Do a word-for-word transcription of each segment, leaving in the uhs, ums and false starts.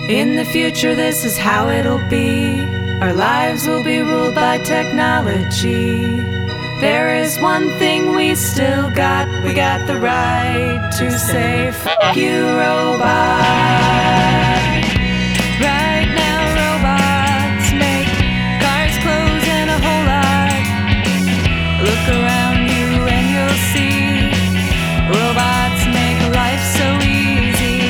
In the future, this is how it'll be. Our lives will be ruled by technology. There is one thing we still got. We got the right to say, fuck you, robot. Right now, robots make cars, clothes, and a whole lot. Look around you and you'll see robots make life so easy.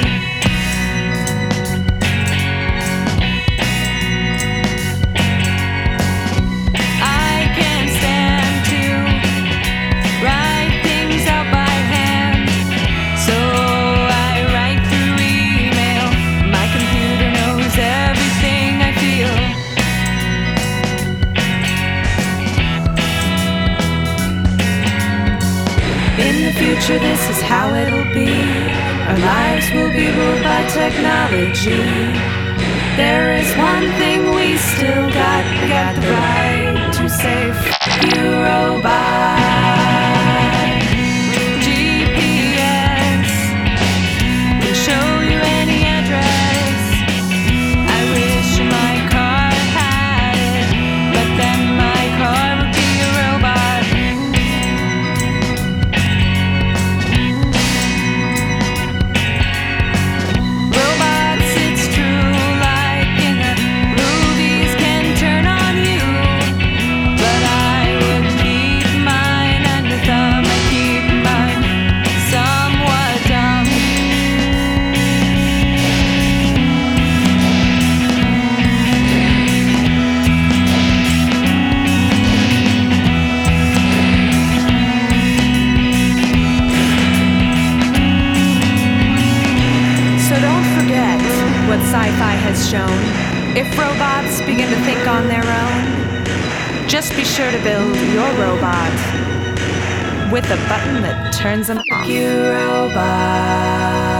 I can't stand to write things out by hand, so I write through email. My computer knows everything I feel. In the future, this is how it'll be. Our lives will be ruled by technology. There is one thing we still got. We got the right to say, fuck you, robot. G P S will show you any address. I wish my car had it, but then my car would be a robot. Robots, it's true, like in the movies, can turn on you. But I would keep mine under thumb. I keep mine somewhat dumb. So don't forget what sci-fi has shown. If robots begin to think on their own, just be sure to build your robot with a button that turns them off. You robot.